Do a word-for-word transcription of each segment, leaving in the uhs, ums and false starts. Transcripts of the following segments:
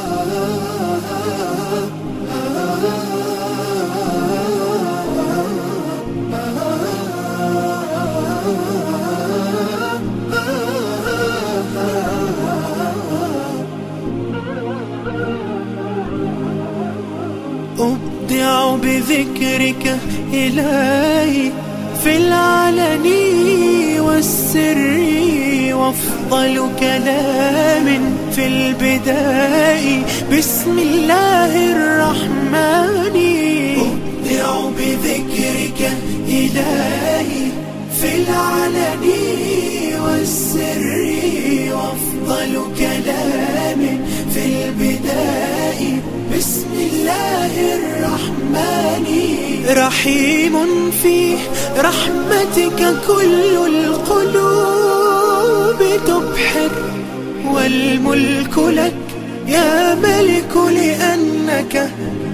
أبدع بذكرك إلهي في العلن والسر، وأفضل كلام في البداء بسم الله الرحمن. أبدع بذكرك إلهي في العلن والسر، وأفضل كلام في البداء بسم الله الرحمن. رحيم فيه رحمتك كل القلوب تبحر، والملك لك يا ملك لأنك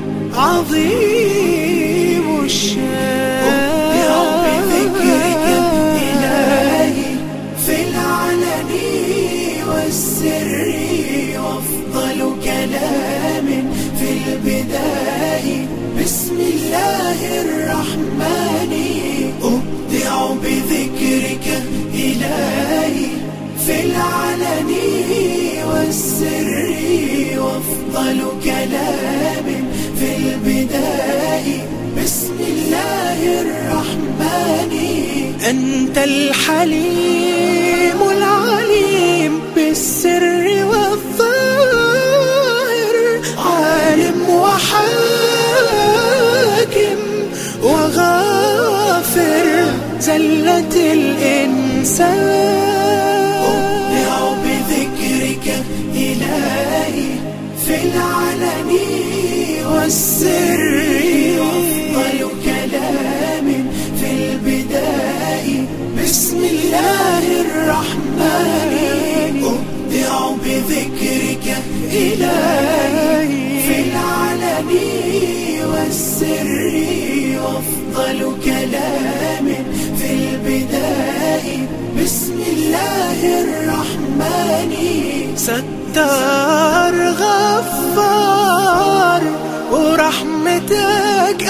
عظيم الشان. أبدع بذكرك إلهي في العلن والسر، وأفضل كلام في البداء بسم الله الرحمن. أبدع بذكرك إلهي في العلن والسر، وأفضل كلام في البداء بسم الله الرحمن. أنت الحليم العليم بالسر والظاهر، عالم وحاكم وغافر زلة الإنسان. أبدع بذكرك إلهي في العلن والسر، وأفضل كلام في البداء بسم الله الرحمن. أبدع بذكرك إلهي في العلن والسر، وأفضل كلام في البداء بسم الله الرحمن. ستار غفار ورحمتك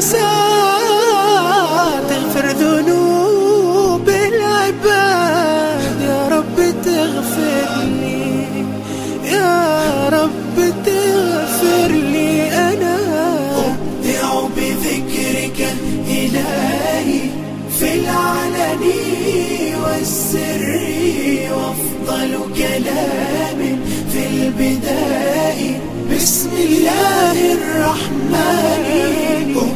أوسع، تغفر ذنوب العباد. يا رب تغفر لي، يا رب تغفر لي أنا. أبدع بذكرك إلهي في العلن والسر، وأفضل كلام في البداء بسم الله الرحمن.